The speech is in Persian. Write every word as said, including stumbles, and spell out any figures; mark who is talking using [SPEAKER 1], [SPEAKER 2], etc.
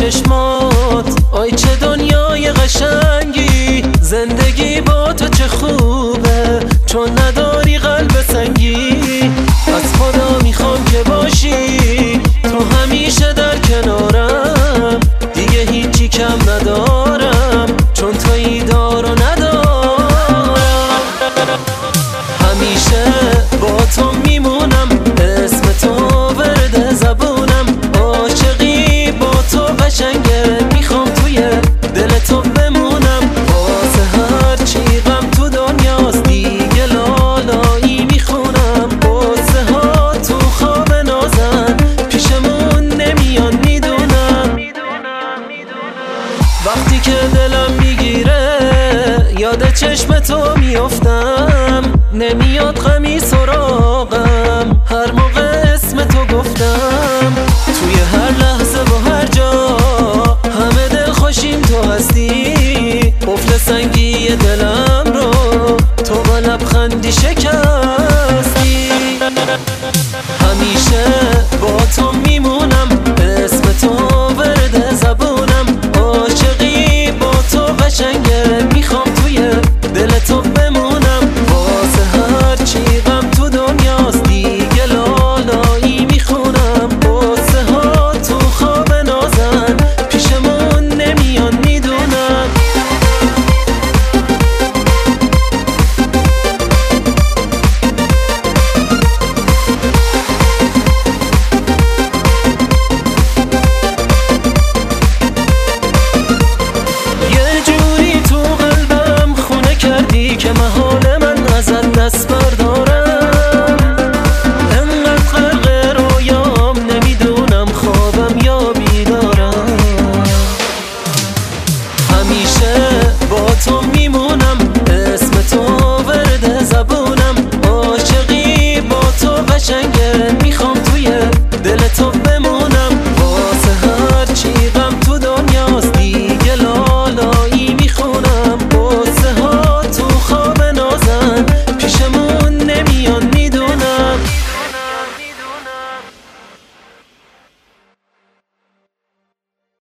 [SPEAKER 1] چشمات، آی چه دنیای قشنگی. زندگی با تو چه خوبه چون نداری قلب سنگی. از خدا میخوام که باشی تو همیشه در کنارم، دیگه هیچی کم ندارم چون تویی دار و ندارم. همیشه با تو میمونم، اسم تو ورد زبونم. عاشقی با تو قشنگه، میخوام توی دل تو بمونم. واسه هر چی غم تو دنیاست دیگه لالایی میخونم. قصه ها تو خواب نازن پیشمون نمیان میدونم. وقتی که دلم میگیره یاد چشم تو میافتم، نمیاد غمی سراغم هر موقع اسم تو گفتم. توی هر لحظه و هر جا همه دل خوشیم تو هستی. قفل سنگی دلم رو تو با لبخندی شکل